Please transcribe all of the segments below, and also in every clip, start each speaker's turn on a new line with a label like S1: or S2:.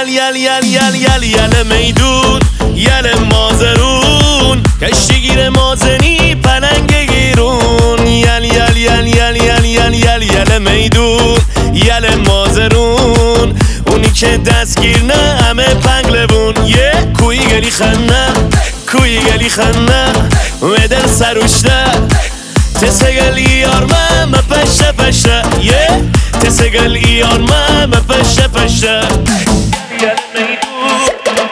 S1: یل میدون یل مازرون کشتیگیر مازنی پلنگ گیرون یل میدون یل مازرون اونی که دستگیر نه همه پنگلبون کوی گلی خنه ودر سروشته تسگل ایارمه پشه تسگل ایارمه پشه یل میدون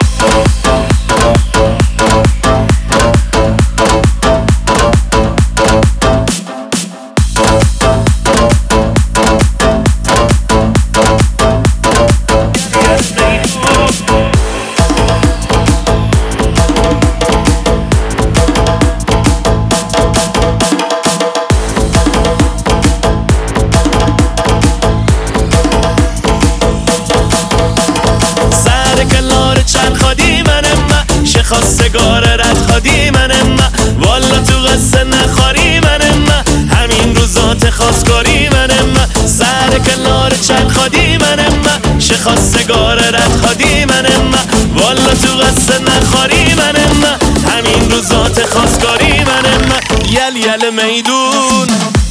S1: خواستگار رد خادی منم والا تو قصه نخواری منم همین روزات خواستگاری منم سر کنار چند خادی منم خواستگار رد خادی منم والا تو قصه نخواری منم همین روزات خواستگاری منم یل میدون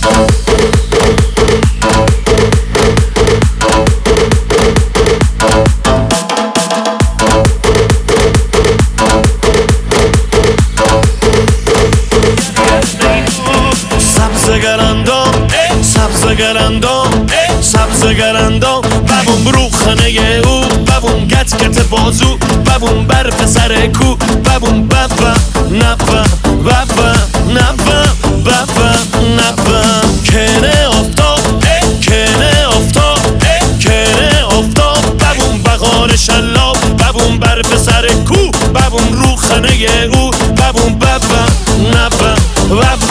S1: سبزگرندام ببون برو خانه او ببون گت بازو ببون برف سر کو ببون نبم کنه افتاب ببون بغار شلاب ببون برف سر کو ببون رو خانه او ببون نبم